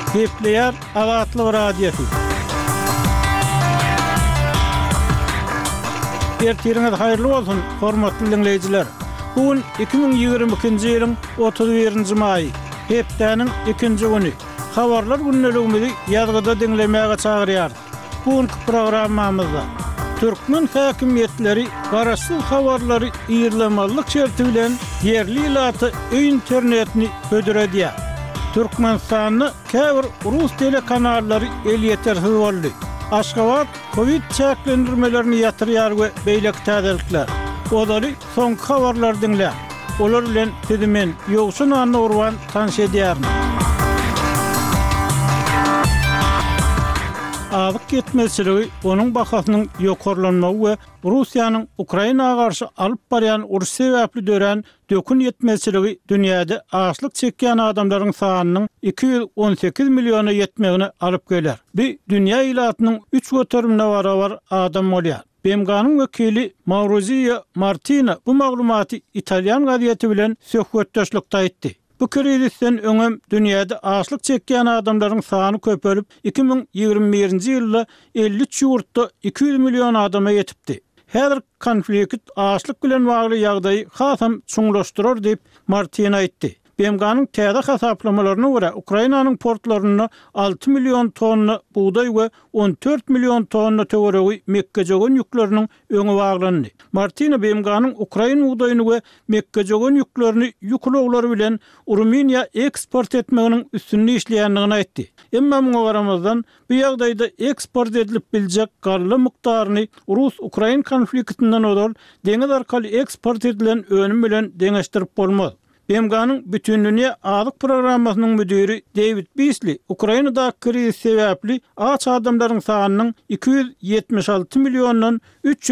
Gepleyer Azatlyk radiosu. Ertiriniz hayırlı olsun, hormatly dinleyijiler. Bugün 2022-nji ýylyň 31-nji maýy, hepdeniň 2-nji güni. Habarlar günneligimizi ýazgyda dinlemäge çagyrýar. Bugünkü programmamyzda Türkmen häkimetleri garaşsyz habarlary ýyrlamalyk şerti bilen yerli ilaty internetini ödüredýär. Türkmenistanyny käbir rus telekanallary el ýetersiz boldy. Aşgabat Covid çäklendirmelerini ýatyrýar we beýlek täzelikler. Olary soňky habarlar dinlä. Olar bilen tedimen ýogşun anny urwan tanış edýärmi? Azyk yetmezçiligi, onuň bahasynyň ýokarlanmagy we Russiýanyň Ukrainaga garşy alyp barýan uruş sebäpli dören dökün yetmezçiligi dünýäde açlyk çekýän adamlaryň sanynyň 218 milliona ýetmegine alyp geler. Bu dünýä ilatynyň 3 göterimine barabar adam bolýar. BMG'nın vekili Maurizio Martina bu maglumaty İtalyan gazieti bilen söhbetdeşlikde etdi. Bu krizisten öňem dünýäde açlyk çekýän adamlaryň sany köpelip 2021-nji ýylda 53 ýurtda 200 million adama ýetipdi. Häzir konflikt açlyk bilen bagly ýagdaýy hasam çuňlaşdyrar diýip Martina aýtdy. BMG'nın täze hesaplamalarına göre Ukrainanyň portlaryna 6 milyon tonna buğday we 14 milyon tonna töweregi mekkejogon ýükleriniň öňe baglandy. Martina BMG'nın Ukraina buğdaýyny we mekkejogon ýüklerini ýüklükleri bilen Ruminiýa eksport etmeginiň üstünde işleýändigini aýtdy. Emma muňa garamazdan bu ýagdaýda eksport edilip biljek garly mykdaryny Rus-Ukraina konfliktinden odal deňiz arkaly eksport edilen önüm bilen deňeşdirip bolmaz. BMG'nın bütün dünya azyk programmasynyň müdiri David Beasley, Ukrainada kriz sebäpli aç adamlaryň sanynyň 276 milyondan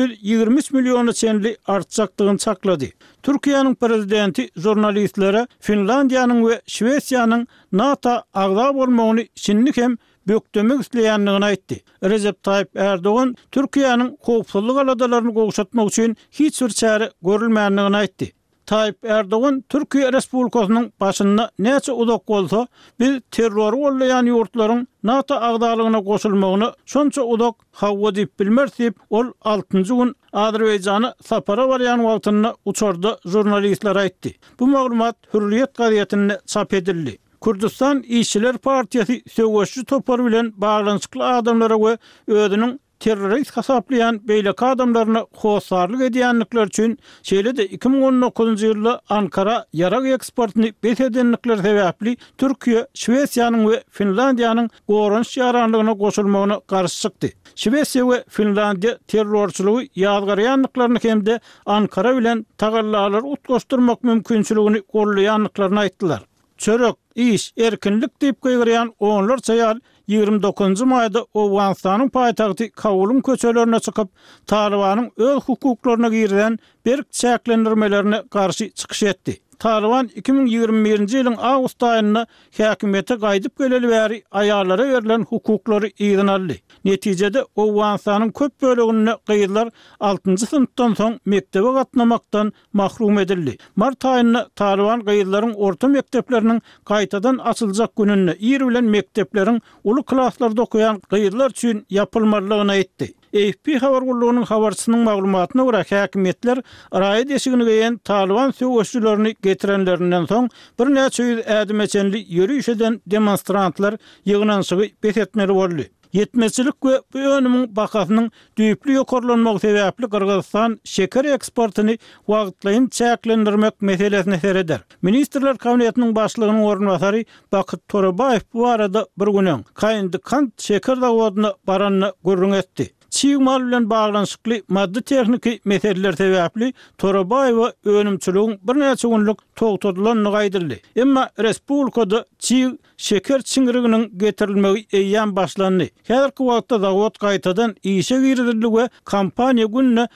323 milyona çenli artjakdygyny çaklady. Türkiýanyň prezidenti jurnalistlere Finlandiýanyň we Şwesiýanyň NATO agza bolmagyny şinlik hem bökdemek isleýändigini aýtdy. Recep Tayyip Erdoğan Türkiýanyň howpsuzlyk aladalaryny gowşatmak üçin hiç bir çäre görülmändigini aýtdy. Tayyip Erdoğan Türkiye Respublikasynyň başynda näçe uzak bolsa, biz terror bollayan ýurtlaryň NATO agdalygyna goşulmagyny şonça uzak hawwa diýip bilmez diýip ol 6-njy gün Azerbaýjana sapara barýan wagtynda uçarda jurnalistler aýtdy. Bu maglumat Hürriyet gazetinde çap edildi. Kurdistan İşçiler Partiýasy söwüşçü topar bilen baglanyşykly adamlara we özüniň terrorist hasaplayan beýlek adamlaryna howsarlyk edýänlikler üçin şeýle-de 2019-njy ýylda Ankara ýarak eksportyny besedenlikler sebäpli Türkiýe, Şwesiýanyň we Finlandiýanyň gorunç ýaranlygyna goşulmagyna garşy çykdy. Şwesiýa we Finlandiýa terrorçylygy ýazgarýanlyklaryny hemde Ankara bilen tagallalar utgaşdyrmak mümkinçiligini gollaýanlyklaryny aýtdylar. Çörek, iş, erkinlik diýip goýgyrýan onlarça ýal 29-njy maýda Owganistanyň paýtagty Kabul'un köçelerine çykyp Talibanyň öz hukuklaryna giren berk çäklendirmelerine garşy çykyş etdi. Taliban 2021-nji ýylyň awgust aýynda häkimete gaýdyp geleli bäri aýallara berilen hukuklary ýygyny aldy. Netijede Owganistanyň köp böleginde gyýylar 6-njy synpdan soň mektebe gatnamakdan mahrum edildi. Mart aýynda Taliban gyýylaryň orta mektepleriniň gaýtadan açyljak gününe ýer bilen mekteplerin uly klasslarda okuyan gyýylar üçin ýapylmalygyny aýtdy. AFP habar gurulunyň habarçysynyň maglumatyna görä häkimetler raýat eşigini geýen Taliban söwüşçülerini getirenlerinden soň bir näçe ýüz ädime çenli ýürüýüş eden demonstrantlar ýygnanşygy besetmeli boldy. Yetmezçilik we bu önümiň bahasynyň düýpli ýokarlanmagy sebäpli Kyrgyzstan şeker eksportyny wagtlaýyn çäklendirmek meselesine sereder. Ministrler Kabinetiniň başlygynyň ornwasary Bakyt Torabayew bu arada bir günden Kaýyndy kant şeker zawadyna baranyny görüň etdi. Çiğmal bilen bağlanışykly maddi texniki meseleler sebäpli Torabayewa önümçiligiň bir näçe günlük togtadylanyny gaýdyldy. Emma respublikada çiğ şeker çiňiriginiň getirilmegi eýýän başlandy. Häzirki wagtda zawod gaýtadan işe girildi we kompaniýa günne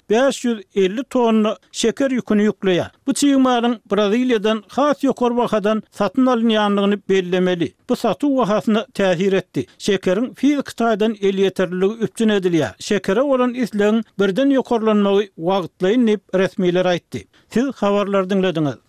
550 tonna şeker ýüküni ýükleýär. Bu çiğmalyň Braziliýadan has ýokary bahadan satyn alynýanlygyny bellemeli. Bu satuw bahasyna täsir etdi. Şekeriň fizik taýdan el ýeterliligi üpçün edilýär. Şekere olan islegiň birden ýokarlanmagy wagtlaýyn diýip resmiler aýtdy. Siz habarlar dinlediňiz.